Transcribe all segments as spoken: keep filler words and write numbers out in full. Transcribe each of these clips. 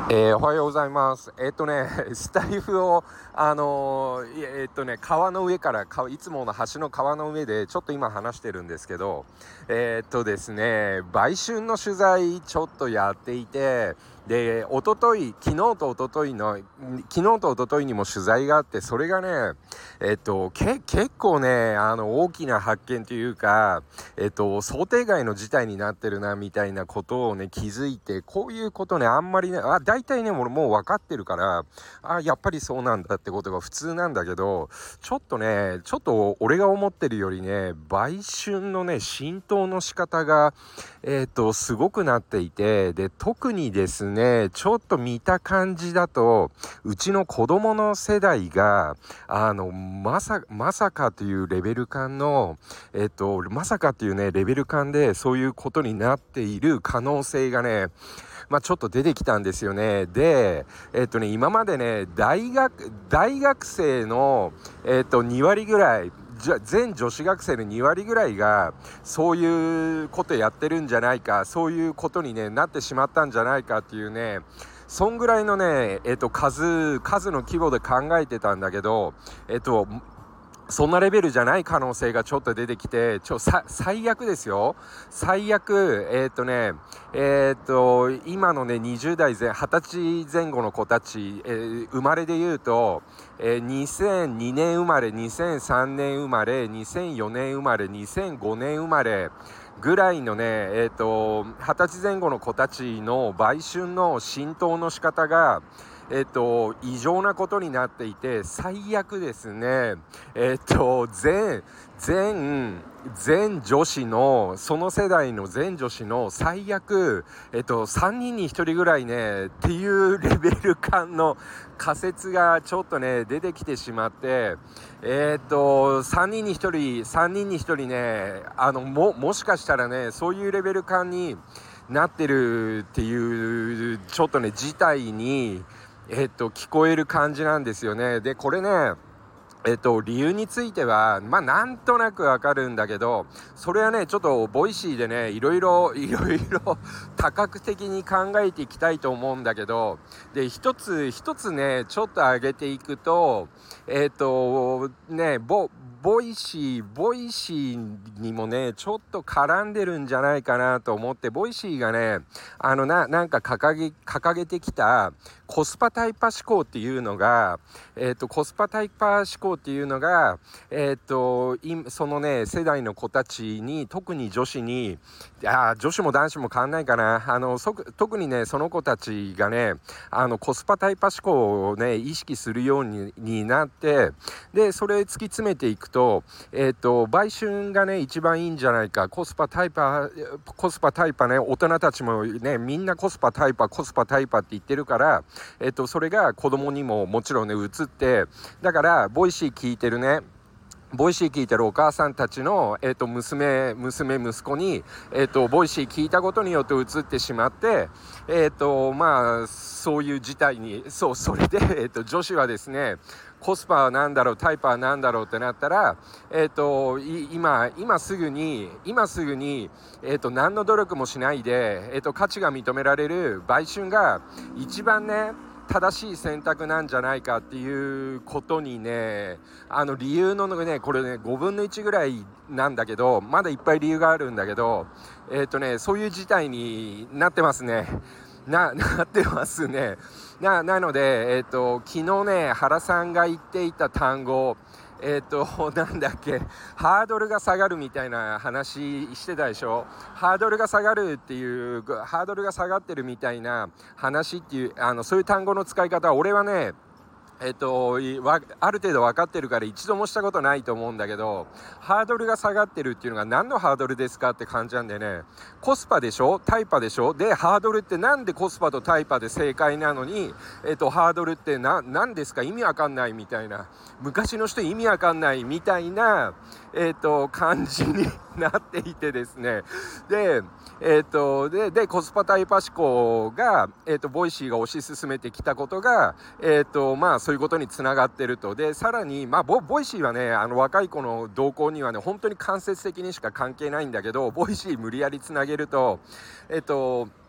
えーおはようございます。えっとね、スタイフを、あのーいえっとね、川の上から川、いつもの橋の川の上で、ちょっと今話してるんですけど、えっとですね、売春の取材、ちょっとやっていて、で、おととい、昨日とおとといの、ん昨日とおとといにも取材があって、それがね、えっと、け、結構ね、あの、大きな発見というか、えっと、想定外の事態になってるな、みたいなことをね、気づいて、こういうことね、あんまりね、あ、大体ね、俺もう分かってるから、あ、やっぱりそうなんだってことが普通なんだけど、ちょっとね、ちょっと俺が思ってるよりね、売春のね、浸透の仕方が、えっと、すごくなっていて、で、特にですね、ちょっと見た感じだと、うちの子供の世代が、あの、まさ、まさかというレベル感の、えっと、まさかっていうね、レベル感でそういうことになっている可能性がね、まあちょっと出てきたんですよね。で、えっとね、今までね、大学、大学生の、えっと、に割ぐらい、じゃ全女子学生のに割ぐらいがそういうことやってるんじゃないか、そういうことに、ね、なってしまったんじゃないかっていうね、そんぐらいのね、えっと、数、数の規模で考えてたんだけど、えっと、そんなレベルじゃない可能性がちょっと出てきて、ちょ、さ、最悪ですよ。最悪、えーっとね、えーっと、今のね、にじゅう代前、はたち前後の子たち、えー生まれで言うと、えーにせんにねん生まれ、にせんさんねん生まれ、にせんよねん生まれ、にせんごねん生まれ、ぐらいのね、えーっと、はたち前後の子たちの売春の浸透の仕方が、えっと、異常なことになっていて、最悪ですね、えっと、全、全、全女子の、その世代の全女子の最悪、えっと、さんにんにひとりぐらいね、っていうレベル感の仮説がちょっとね、出てきてしまって、えっと、さんにんにひとり、さんにんにひとりね、あの、も、もしかしたらね、そういうレベル感になってるっていう、ちょっとね、事態に、えっと、聞こえる感じなんですよね。で、これね、えっと、理由については、まあ、なんとなくわかるんだけど、それはね、ちょっと、ボイシーでね、いろいろ、いろいろ、多角的に考えていきたいと思うんだけど、で、一つ、一つね、ちょっと上げていくと、えっと、ね、ボ、ボイシー、ボイシーにもね、ちょっと絡んでるんじゃないかなと思って、ボイシーがね、あの、な、なんか掲げ、掲げてきた、コスパタイパ思考っていうのが、えっと、コスパタイパ思考っていうのが、えっと、そのね、世代の子たちに、特に女子に、あ、女子も男子も変わんないかな。あの、そ特にね、その子たちがね、あの、コスパタイパ思考をね、意識するように、になって、で、それ突き詰めていくと、えっと、売春がね、一番いいんじゃないか。コスパタイパ、コスパタイパね、大人たちもね、みんなコスパタイパ、コスパタイパって言ってるから、えっと、それが子供にももちろんね、移って、だから、ボイシー聞いてるね、ボイシー聞いてるお母さんたちの、えっと、娘、娘、息子に、えっと、ボイシー聞いたことによって移ってしまって、えっと、まあ、そういう事態に、そう、それで、えっと、女子はですね、コスパは何だろう、タイパは何だろうってなったら、えっと、今、今すぐに、今すぐに、えっと、何の努力もしないで、えっと、価値が認められる売春が一番ね、正しい選択なんじゃないかっていうことにね、あの理由のね、これね、ごぶんのいちぐらいなんだけど、まだいっぱい理由があるんだけど、えっとね、そういう事態になってますね。な、なってますね。な、なので、えっと、昨日ね、原さんが言っていた単語、えっと、なんだっけ、ハードルが下がるみたいな話してたでしょ。ハードルが下がるっていう、ハードルが下がってるみたいな話っていう、あの、そういう単語の使い方は、俺はね、えっと、ある程度分かってるから一度もしたことないと思うんだけど、ハードルが下がってるっていうのが何のハードルですかって感じなんでね、コスパでしょ、タイパでしょ、で、ハードルってなんでコスパとタイパで正解なのに、えっと、ハードルってな、何ですか、意味わかんないみたいな、昔の人意味わかんないみたいな、えっと、感じになっていてですね、で、えっと、で、で、コスパタイパ思考が、えっと、ボイシーが推し進めてきたことが、えっと、まあ、そういうことにつながってると。で、さらに、まあ、ボ、ボイシーはね、あの、若い子の動向にはね、本当に間接的にしか関係ないんだけど、ボイシー無理やりつなげると、えっと、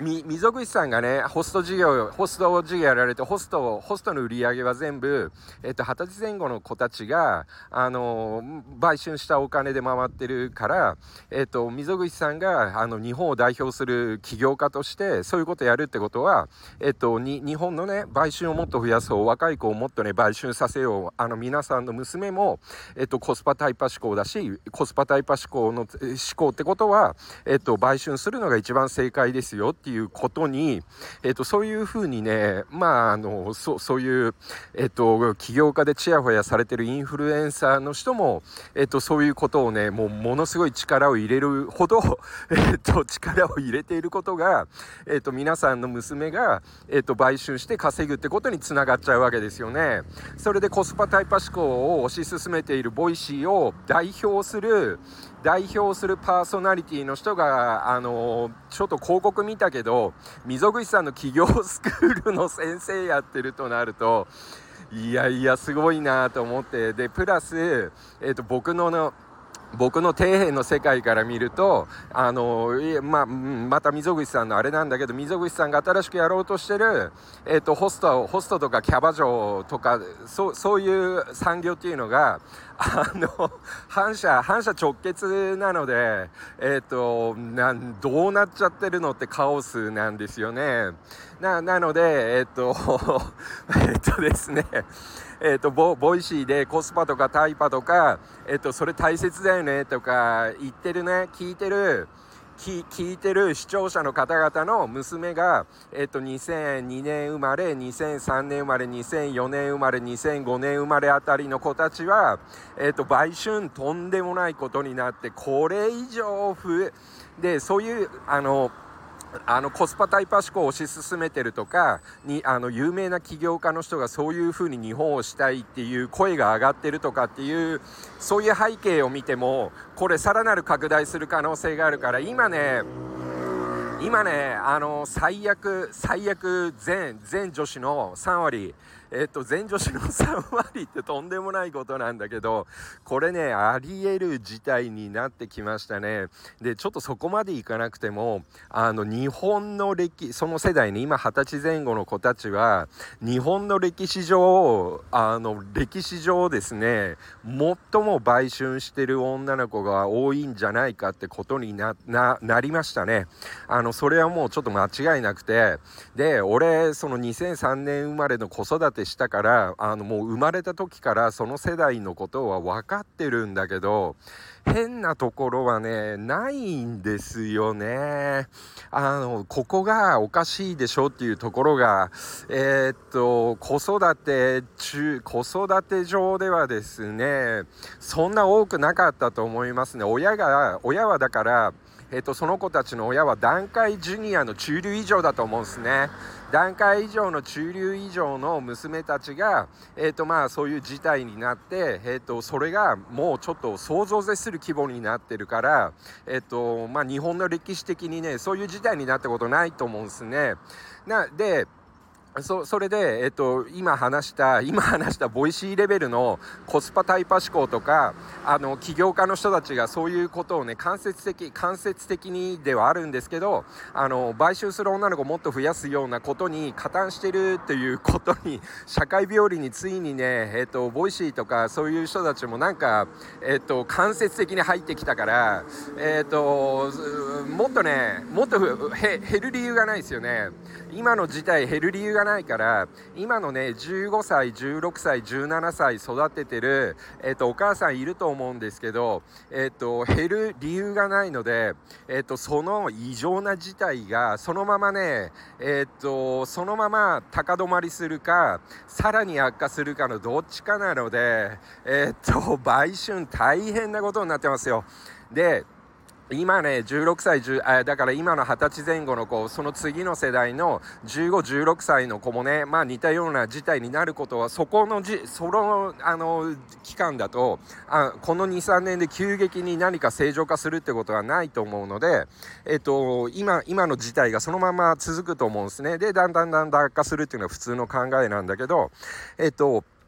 み溝口さんがねホスト事業ホスト事業やられてホストホストの売り上げは全部えっと二十歳前後の子たちがあの買収したお金で回ってるからえっと溝口さんがあの日本を代表する起業家としてそういうことやるってことはえっとに日本のね売春をもっと増やそう若い子をもっとね売春させようあの皆さんの娘もえっとコスパタイパ思考だしコスパタイパ思考の思考ってことはえっと売春するのが一番正解ですよっていうことに、えっと、そういうふうにね、まあ、あの、そ、そういう、えっと、起業家でチヤホヤされてるインフルエンサーの人も、えっと、そういうことをね、もうものすごい力を入れるほど、えっと、力を入れていることが、えっと、皆さんの娘が、えっと、売春して稼ぐってことにつながっちゃうわけですよね。それでコスパタイパ思考を推し進めているボイシーを代表する、代表するパーソナリティの人があのちょっと広告見たけど溝口さんの起業スクールの先生やってるとなるといやいやすごいなと思ってでプラス、えーと、僕のの僕の底辺の世界から見るとあの、まあ、また溝口さんのあれなんだけど溝口さんが新しくやろうとしてる、えーと、ホスト、ホストとかキャバ嬢とかそ、そういう産業っていうのがあの反社、反社直結なので、えーと、なんどうなっちゃってるのってカオスなんですよね。な, なのでえっ、ー、とえっとですねえー、と ボ, ボイシーでコスパとかタイパとか、えー、とそれ大切だよねとか言ってるね聞いてる聞, 聞いてる視聴者の方々の娘が、えー、とにせんにねん生まれにせんさんねん生まれにせんよねん生まれにせんごねん生まれあたりの子たちは、えー、と売春とんでもないことになってこれ以上増えでそういうあのあのコスパタイパ思考を推し進めてるとかにあの有名な起業家の人がそういうふうに日本をしたいっていう声が上がってるとかっていうそういう背景を見てもこれさらなる拡大する可能性があるから今ね今ねあの最悪最悪全全女子のさんわりえっと全女子のさんわりってとんでもないことなんだけどこれねあり得る事態になってきましたね。でちょっとそこまでいかなくてもあの日本の歴その世代に今はたち前後の子たちは日本の歴史上あの歴史上ですね最も売春してる女の子が多いんじゃないかってことに な, な, なりましたね。あのそれはもうちょっと間違いなくてで俺そのにせんさんねん生まれの子育てしたからあのもう生まれた時からその世代のことは分かってるんだけど変なところはねないんですよね。あのここがおかしいでしょっていうところがえー、っと子育て中子育て上ではですねそんな多くなかったと思いますね。親が親はだからえー、とその子たちの親は団塊ジュニアの中流以上だと思うんですね。団塊以上の中流以上の娘たちが、えーとまあ、そういう事態になって、えーとそれがもうちょっと想像を絶する規模になってるから、えーとまあ、日本の歴史的にねそういう事態になったことないと思うんですね。なでそ, それで、えっと、今話した今話したボイシーレベルのコスパタイパ思考とかあの起業家の人たちがそういうことをね間接的間接的にではあるんですけどあの買収する女の子をもっと増やすようなことに加担してるっていうことに社会病理についにね、えっと、ボイシーとかそういう人たちもなんか、えっと、間接的に入ってきたから、えっと、もっとねもっとへ減る理由がないですよね。今の事態減る理由がないから今のねじゅうごさいじゅうろくさいじゅうななさい育ててる、えー、とお母さんいると思うんですけど、えー、と減る理由がないので、えー、とその異常な事態がそのままね、えー、とそのまま高止まりするかさらに悪化するかのどっちかなので、えー、と売春大変なことになってますよ。で今ねじゅうろくさいじゅうあだから今のはたち前後の子その次の世代のじゅうご、じゅうろくさいの子もねまあ似たような事態になることはそこのじそのあの期間だとあこの にさんねんで急激に何か正常化するってことはないと思うので、えっと、今, 今の事態がそのまま続くと思うんですね。でだんだんだんだん悪化するっていうのは普通の考えなんだけどえっと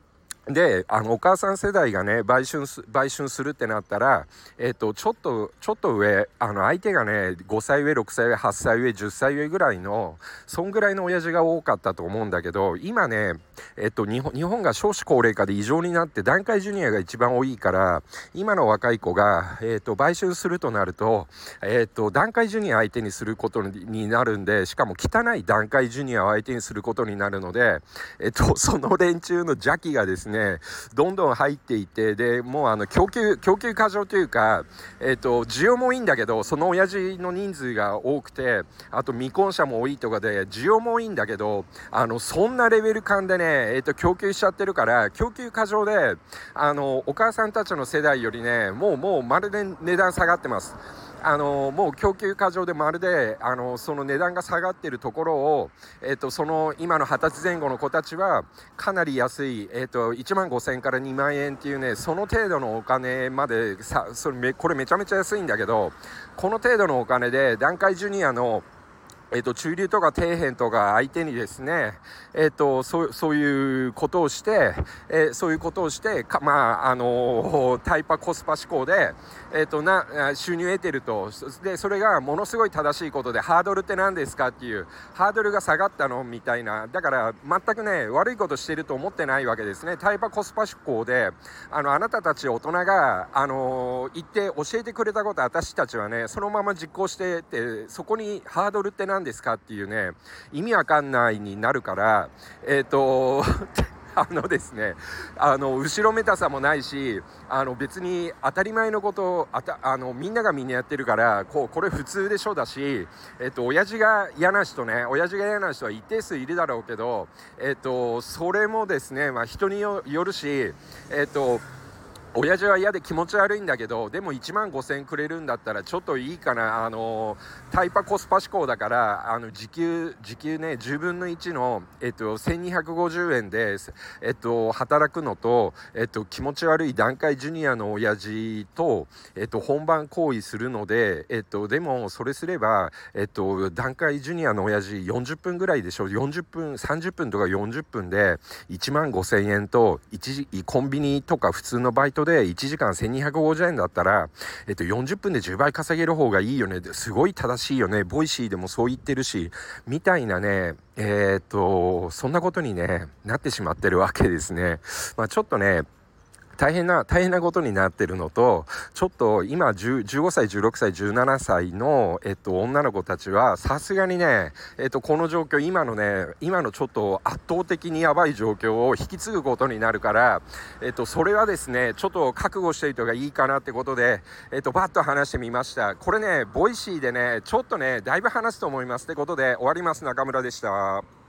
であのお母さん世代がね売春す売春するってなったら、えっとちょっとちょっと上、あの相手がねごさい上ろくさい上はっさい上じゅっさい上ぐらいのそんぐらいの親父が多かったと思うんだけど、今ねえっと日本日本が少子高齢化で異常になって団塊ジュニアが一番多いから、今の若い子が、えっと売春するとなると、えっと団塊ジュニア相手にすることになるんで、しかも汚い団塊ジュニアを相手にすることになるので、えっとその連中の邪気がですねねどんどん入っていて、でもうあの供給供給過剰というか、えーと需要もいいんだけど、その親父の人数が多くて、あと未婚者も多いとかで需要もいいんだけど、あのそんなレベル感でね、えーと供給しちゃってるから、供給過剰で、あのお母さんたちの世代よりねもうもうまるで値段下がってます。あのもう供給過剰で、まるであのその値段が下がっているところを、えー、とその今のはたちぜん後の子たちはかなり安い、えー、といちまんごせんえんからにまんえんっていうね、その程度のお金までさ、それめこれめちゃめちゃ安いんだけど、この程度のお金で団塊ジュニアのえー、と中流とか底辺とか相手にですね、えー、とそそういうことをして、えー、そういうことをしてか、まああのー、タイパコスパ思考で、えー、とな収入を得てると。でそれがものすごい正しいことで、ハードルって何ですかっていう、ハードルが下がったのみたいな、だから全くね悪いことしてると思ってないわけですね。タイパコスパ思考で、あのあなたたち大人が、あのー、言って教えてくれたこと、私たちはねそのまま実行してって、そこにハードルって何ですかっていうね、意味わかんないになるから、えっとあのですね、あの後ろめたさもないし、あの別に当たり前のことをあたあのみんながみんなやってるから、こうこれ普通でしょだし、えっと親父が嫌な人ね、親父が嫌な人は一定数いるだろうけど、えっとそれもですね、まあ人によるし、えっと親父は嫌で気持ち悪いんだけど、でもいちまんごせんえんくれるんだったらちょっといいかな。あのタイパコスパ思考だから、あの時給時給ねじゅうぶんのいちの、えっと、せんにひゃくごじゅうえんで、えっと、働くのと、えっと、気持ち悪い団塊ジュニアの親父と、えっと、本番行為するので、えっと、でもそれすれば、えっと、団塊ジュニアの親父よんじゅっぷんぐらいでしょ。よんじゅっぷんさんじゅっぷんとかよんじゅっぷんでいちまんごせんえんと、一時コンビニとか普通のバイトでいちじかんせんにひゃくごじゅうえんだったら、えっと、よんじゅっぷんでじゅうばい稼げる方がいいよね、すごい正しいよね、ボイシーでもそう言ってるしみたいなね、えー、っとそんなことにねなってしまってるわけですね。まあ、ちょっとね大変な大変なことになってるのと、ちょっと今じゅう、じゅうごさいじゅうろくさいじゅうななさいの、えっと、女の子たちはさすがにね、えっと、この状況、今のね今のちょっと圧倒的にやばい状況を引き継ぐことになるから、えっと、それはですねちょっと覚悟しておいた方がいいかなってことで、えっと、バッと話してみました。これねボイシーでねちょっとねだいぶ話すと思いますってことで終わります。中村でした。